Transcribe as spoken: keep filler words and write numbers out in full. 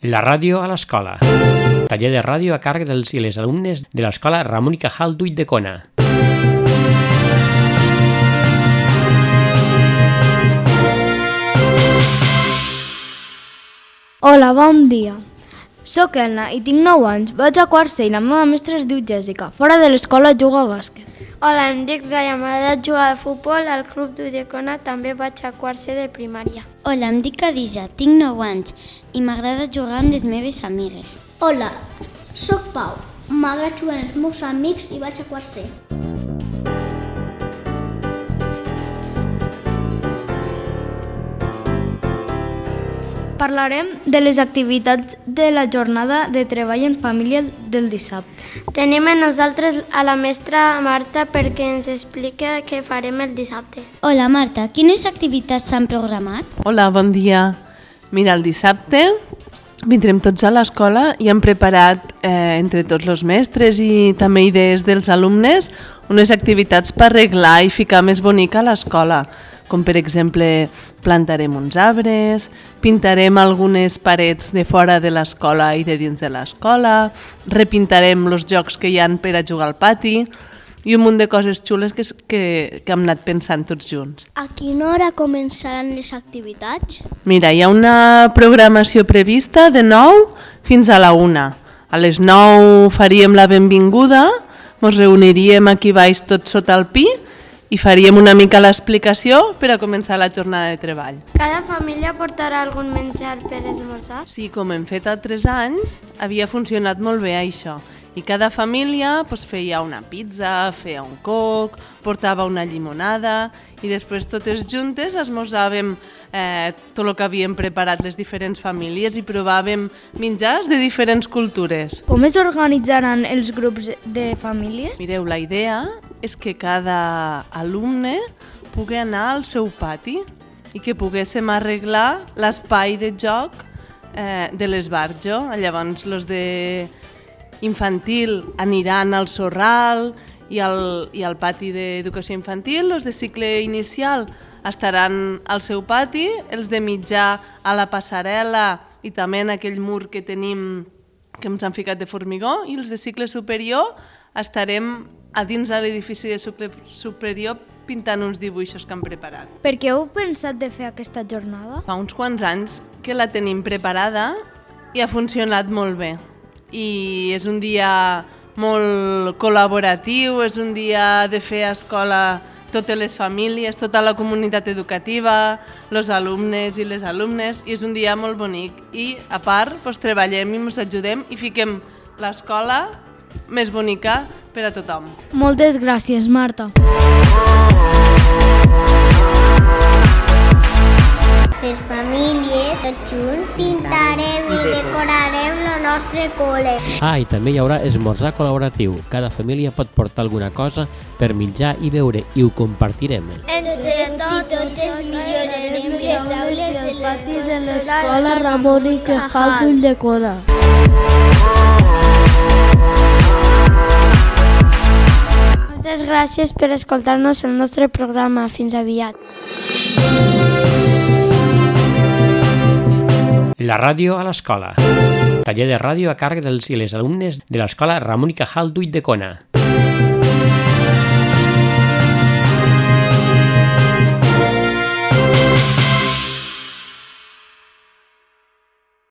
La ràdio a l'escola. Taller de ràdio a càrrec dels i les alumnes de l'escola Ramon i Cajal d'Ulldecona. Hola, bon dia. Soc Elna i tinc nou anys. Vaig a quart C i la meva mestra es diu Jèssica. Fora de l'escola jugo a bàsquet. Hola, em dic Raya, m'agrada jugar a futbol. Al club d'Ulldecona també vaig a quart C de primària. Hola, em dic Khadija, tinc nou anys i m'agrada jugar amb les meves amigues. Hola, sóc Pau. M'agrada jugar amb els meus amics i vaig a quart C. Parlarem de les activitats de la jornada de treball en família del dissabte. Tenim a nosaltres a la mestra Marta perquè ens explica què farem el dissabte. Hola, Marta, quines activitats s'han programat? Hola, bon dia. Mira, el dissabte vindrem tots a l'escola i hem preparat eh, entre tots els mestres i també idees dels alumnes unes activitats per arreglar i ficar més bonica a l'escola, com per exemple plantarem uns arbres, pintarem algunes parets de fora de l'escola i de dins de l'escola, repintarem els jocs que hi ha per a jugar al pati i un munt de coses xules que, que, que hem anat pensant tots junts. A quina hora començaran les activitats? Mira, hi ha una programació prevista de nou fins a la una. A les nou faríem la benvinguda, ens reuniríem aquí baix tots sota el pi i faríem una mica l'explicació per a començar la jornada de treball. Cada família portarà algun menjar per esmorzar? Sí, com hem fet altres anys, havia funcionat molt bé això. I cada família pues, feia una pizza, feia un coc, portava una llimonada i després totes juntes esmorzàvem eh, tot el que havíem preparat les diferents famílies i provàvem menjars de diferents cultures. Com es organitzaran els grups de famílies? Mireu, la idea és que cada alumne pugui anar al seu pati i que poguéssim arreglar l'espai de joc eh, de l'esbarjo. Llavors, els de infantil aniran al sorral i al, i al pati d'educació infantil, els de cicle inicial estaran al seu pati, els de mitjà a la passarel·la i també en aquell mur que tenim que ens han ficat de formigó, i els de cicle superior estarem a dins de l'edifici de cicle superior pintant uns dibuixos que hem preparat. Per què heu pensat de fer aquesta jornada? Fa uns quants anys que la tenim preparada i ha funcionat molt bé. I és un dia molt col·laboratiu, és un dia de fer a escola totes les famílies, tota la comunitat educativa, els alumnes i les alumnes, i és un dia molt bonic. I a part doncs, treballem i ens ajudem i fiquem l'escola més bonica per a tothom. Moltes gràcies, Marta. Les famílies, tots junts, pintarem i decorarem el nostre col·le. Ah, i també hi haurà esmorzar col·laboratiu. Cada família pot portar alguna cosa per menjar i beure i ho compartirem. Entre tots i totes millorarem les aules del pati de l'escola Ramon i Cajal d'Ulldecona. Moltes gràcies per escoltar-nos el nostre programa. Fins aviat. La ràdio a l'escola. Taller de ràdio a càrrec dels i les alumnes de l'escola Ramon i Cajal d'Ulldecona.